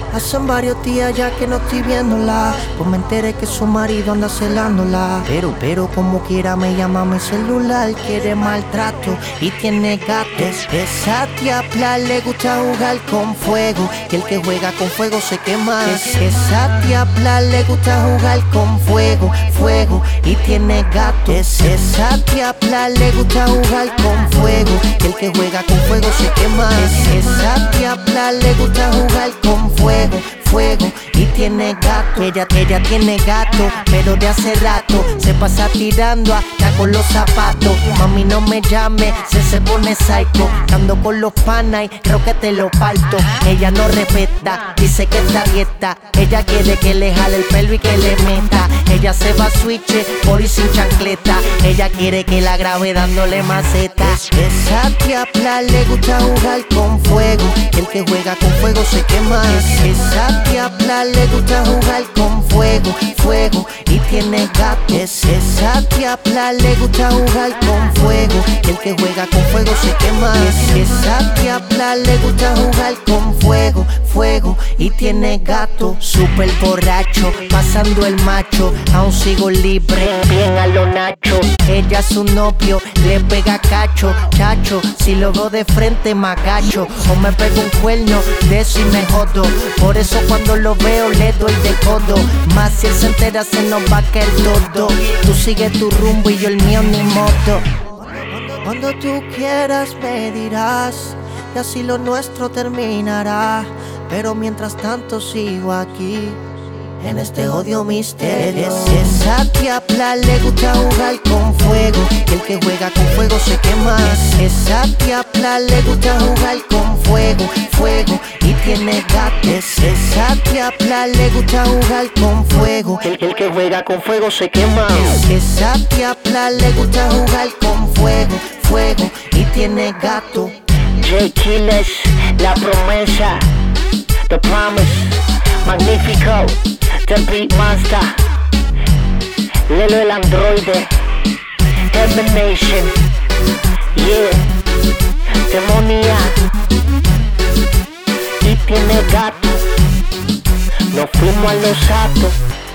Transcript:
Hacen varios días ya que no estoy viéndola, pues me enteré que su marido anda celándola. Pero como quiera me llama a mi celular, quiere maltrato y tiene gatos. Esa diabla le gusta jugar con fuego, y el que juega con fuego se quema. Esa diabla le gusta jugar con fuego, y tiene gatos. Esa diabla le gusta jugar con fuego, y el que juega con fuego se quema. Esa diabla le gusta jugar con fuego, y tiene gato. Ella tiene gato, pero de hace rato se pasa tirando hasta con los zapatos. Mami, no me llame, se pone psycho. Ando con los panas y creo que te lo parto. Ella no respeta, dice que está dieta. Ella quiere que le jale el pelo y que le meta. Ella se va a switch por y sin chancleta. Ella quiere que la grabe dándole maceta. Esa diabla le gusta jugar con fuego, el que juega con fuego se quema. Esa diabla le gusta jugar con fuego, y tiene gato. Esa diabla le gusta jugar con fuego, el que juega con fuego se quema. Esa diabla le gusta jugar con fuego, y tiene gato. Súper borracho, pasando el macho, aún sigo libre, bien a lo Nacho. Ella su novio, le pega cacho, chacho, si lo veo de frente me agacho. O me pego un cuerno, de eso y me jodo. Por eso cuando lo veo le doy de codo. Más si él se entera se nos va a caer todo. Tú sigue tu rumbo y yo el mío ni moto. Cuando tú quieras me dirás, y así lo nuestro terminará. Pero mientras tanto sigo aquí, en este odio misterioso. Esa diabla le gusta jugar con fuego, y el que juega con fuego se quema. Esa diabla le gusta jugar con fuego, y tiene gatos. Esa diabla le gusta jugar con fuego, el que juega con fuego se quema. Esa diabla le gusta jugar con fuego, y tiene gato. J Killers, La Promesa, The Promise, Magnifico, The Beat Master, Lelo el androide, Termination, yeah, Demonia, y tiene gato. Nos fuimos a los atos.